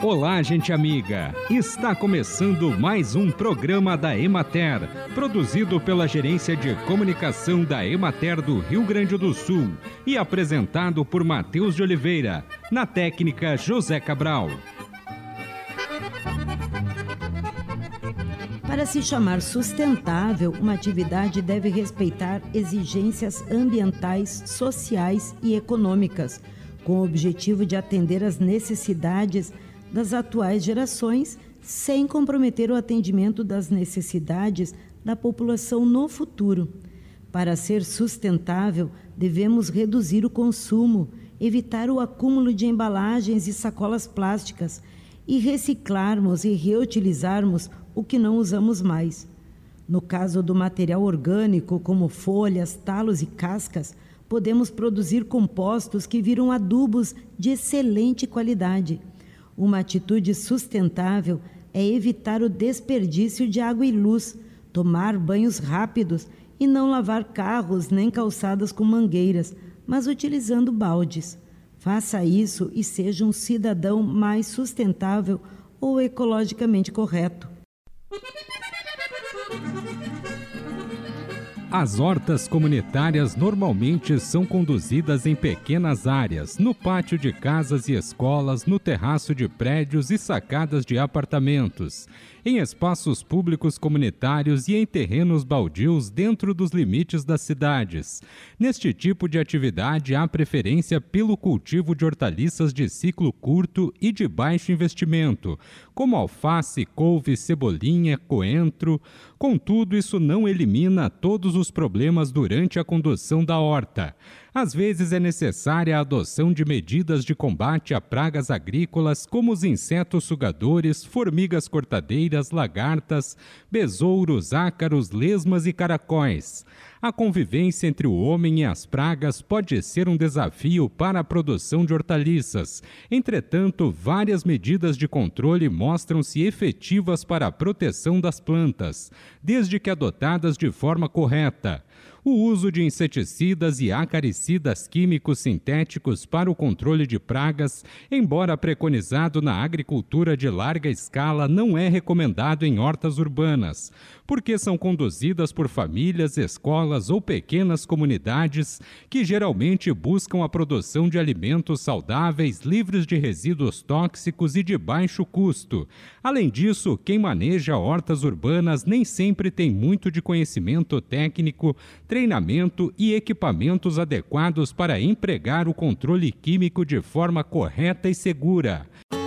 Olá, gente amiga! Está começando mais um programa da Emater, produzido pela Gerência de Comunicação da Emater do Rio Grande do Sul e apresentado por Matheus de Oliveira, na técnica José Cabral. Para se chamar sustentável, uma atividade deve respeitar exigências ambientais, sociais e econômicas, com o objetivo de atender às necessidades das atuais gerações, sem comprometer o atendimento das necessidades da população no futuro. Para ser sustentável, devemos reduzir o consumo, evitar o acúmulo de embalagens e sacolas plásticas e reciclarmos e reutilizarmos o que não usamos mais. No caso do material orgânico, como folhas, talos e cascas, podemos produzir compostos que viram adubos de excelente qualidade. Uma atitude sustentável é evitar o desperdício de água e luz, tomar banhos rápidos e não lavar carros nem calçadas com mangueiras, mas utilizando baldes. Faça isso e seja um cidadão mais sustentável ou ecologicamente correto. As hortas comunitárias normalmente são conduzidas em pequenas áreas, no pátio de casas e escolas, no terraço de prédios e sacadas de apartamentos, em espaços públicos comunitários e em terrenos baldios dentro dos limites das cidades. Neste tipo de atividade, há preferência pelo cultivo de hortaliças de ciclo curto e de baixo investimento, como alface, couve, cebolinha, coentro. Contudo, isso não elimina todos os problemas durante a condução da horta. Às vezes é necessária a adoção de medidas de combate a pragas agrícolas como os insetos sugadores, formigas cortadeiras, lagartas, besouros, ácaros, lesmas e caracóis. A convivência entre o homem e as pragas pode ser um desafio para a produção de hortaliças. Entretanto, várias medidas de controle mostram-se efetivas para a proteção das plantas, desde que adotadas de forma correta. O uso de inseticidas e acaricidas químicos sintéticos para o controle de pragas, embora preconizado na agricultura de larga escala, não é recomendado em hortas urbanas, porque são conduzidas por famílias, escolas ou pequenas comunidades que geralmente buscam a produção de alimentos saudáveis, livres de resíduos tóxicos e de baixo custo. Além disso, quem maneja hortas urbanas nem sempre tem muito de conhecimento técnico, treinamento e equipamentos adequados para empregar o controle químico de forma correta e segura.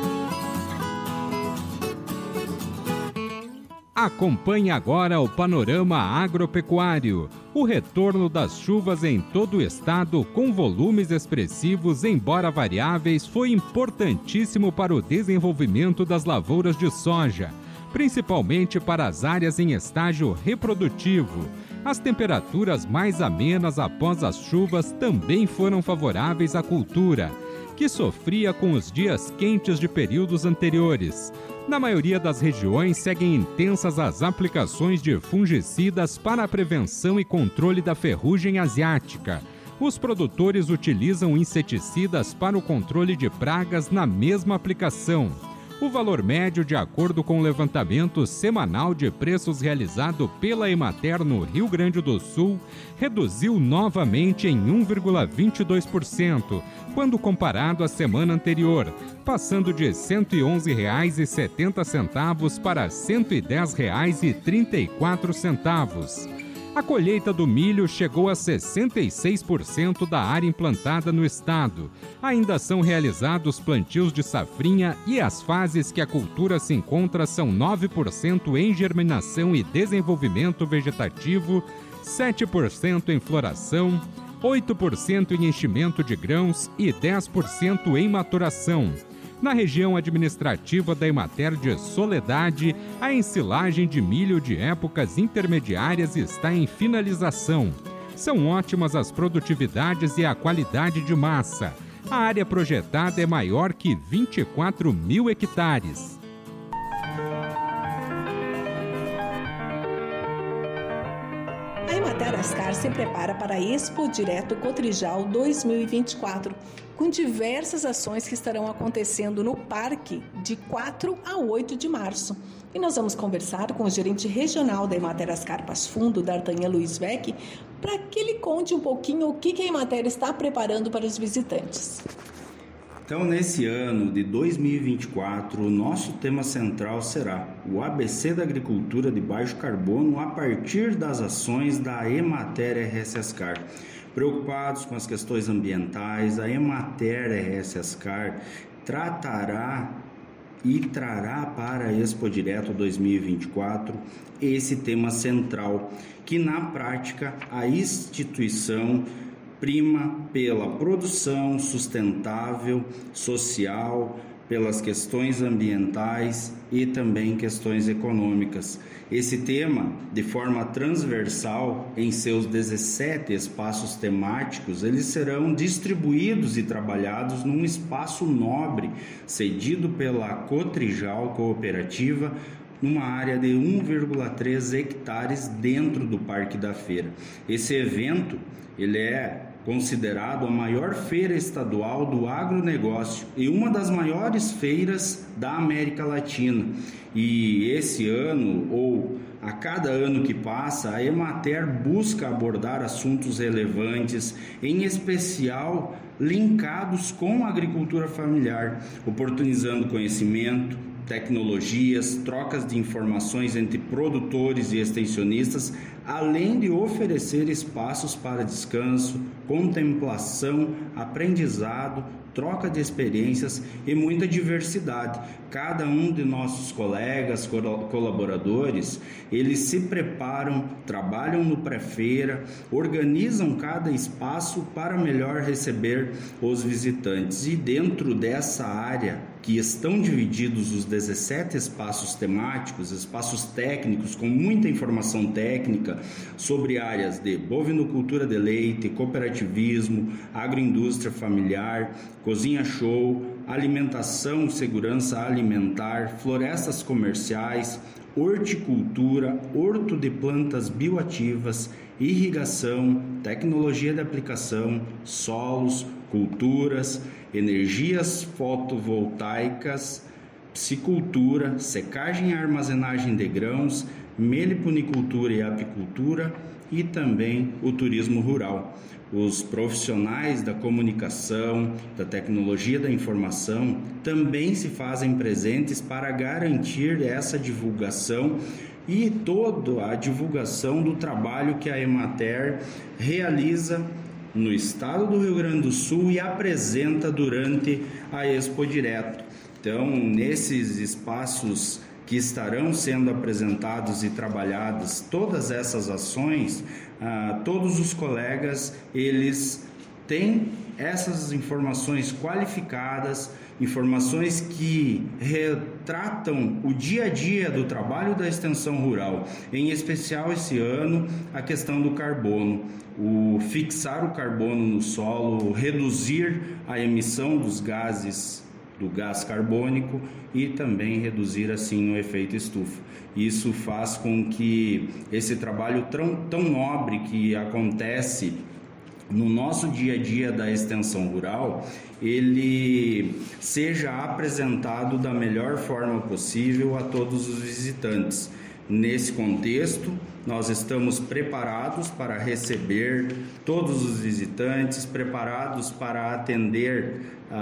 Acompanhe agora o panorama agropecuário. O retorno das chuvas em todo o estado, com volumes expressivos, embora variáveis, foi importantíssimo para o desenvolvimento das lavouras de soja, principalmente para as áreas em estágio reprodutivo. As temperaturas mais amenas após as chuvas também foram favoráveis à cultura, que sofria com os dias quentes de períodos anteriores. Na maioria das regiões, seguem intensas as aplicações de fungicidas para a prevenção e controle da ferrugem asiática. Os produtores utilizam inseticidas para o controle de pragas na mesma aplicação. O valor médio, de acordo com o levantamento semanal de preços realizado pela Emater no Rio Grande do Sul, reduziu novamente em 1,22%, quando comparado à semana anterior, passando de R$ 111,70 para R$ 110,34. A colheita do milho chegou a 66% da área implantada no estado. Ainda são realizados plantios de safrinha e as fases que a cultura se encontra são 9% em germinação e desenvolvimento vegetativo, 7% em floração, 8% em enchimento de grãos e 10% em maturação. Na região administrativa da Emater de Soledade, a ensilagem de milho de épocas intermediárias está em finalização. São ótimas as produtividades e a qualidade de massa. A área projetada é maior que 24 mil hectares. A Emater Ascar se prepara para a Expo Direto Cotrijal 2024, com diversas ações que estarão acontecendo no parque de 4 a 8 de março. E nós vamos conversar com o gerente regional da Emater Ascar Passo Fundo, D'Artagnan Luiz Vec, para que ele conte um pouquinho o que a Emater está preparando para os visitantes. Então, nesse ano de 2024, o nosso tema central será o ABC da Agricultura de Baixo Carbono a partir das ações da Emater RS Ascar. Preocupados com as questões ambientais, a Emater RS Ascar tratará e trará para a Expo Direto 2024 esse tema central, que na prática a instituição prima pela produção sustentável, social, pelas questões ambientais e também questões econômicas. Esse tema, de forma transversal, em seus 17 espaços temáticos, eles serão distribuídos e trabalhados num espaço nobre, cedido pela Cotrijal Cooperativa, numa área de 1,3 hectares dentro do Parque da Feira. Esse evento, ele é considerado a maior feira estadual do agronegócio e uma das maiores feiras da América Latina. E esse ano, ou a cada ano que passa, a Emater busca abordar assuntos relevantes, em especial linkados com a agricultura familiar, oportunizando conhecimento, tecnologias, trocas de informações entre produtores e extensionistas, além de oferecer espaços para descanso, contemplação, aprendizado, troca de experiências e muita diversidade. Cada um de nossos colegas, colaboradores, eles se preparam, trabalham no pré-feira, organizam cada espaço para melhor receber os visitantes. E dentro dessa área, que estão divididos os 17 espaços temáticos, espaços técnicos com muita informação técnica sobre áreas de bovinocultura de leite, cooperativismo, agroindústria familiar, cozinha show, alimentação, segurança alimentar, florestas comerciais, horticultura, horto de plantas bioativas, irrigação, tecnologia de aplicação, solos, culturas, energias fotovoltaicas, piscicultura, secagem e armazenagem de grãos, meliponicultura e apicultura e também o turismo rural. Os profissionais da comunicação, da tecnologia da informação também se fazem presentes para garantir essa divulgação e toda a divulgação do trabalho que a Emater realiza no estado do Rio Grande do Sul e apresenta durante a Expo Direto. Então, nesses espaços que estarão sendo apresentados e trabalhadas todas essas ações, todos os colegas, eles têm essas informações qualificadas, informações que retratam o dia a dia do trabalho da extensão rural, em especial esse ano a questão do carbono, o fixar o carbono no solo, reduzir a emissão dos gases, do gás carbônico e também reduzir assim o efeito estufa. Isso faz com que esse trabalho tão nobre que acontece no nosso dia a dia da extensão rural, ele seja apresentado da melhor forma possível a todos os visitantes. Nesse contexto, nós estamos preparados para receber todos os visitantes, preparados para atender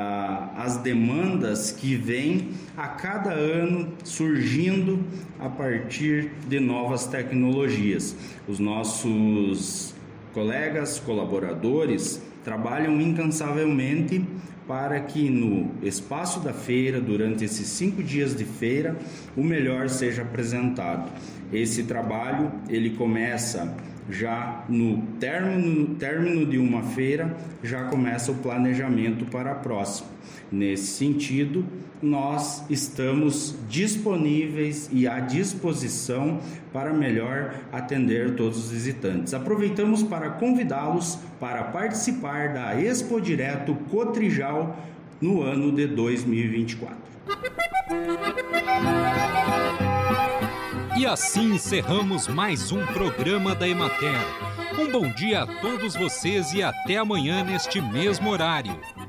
as demandas que vêm a cada ano surgindo a partir de novas tecnologias. Os nossos colegas, colaboradores, trabalham incansavelmente para que no espaço da feira, durante esses 5 dias de feira, o melhor seja apresentado. Esse trabalho, ele começa já no término de uma feira, já começa o planejamento para a próxima. Nesse sentido, nós estamos disponíveis e à disposição para melhor atender todos os visitantes. Aproveitamos para convidá-los para participar da Expo Direto Cotrijal no ano de 2024. E assim encerramos mais um programa da Emater. Um bom dia a todos vocês e até amanhã neste mesmo horário.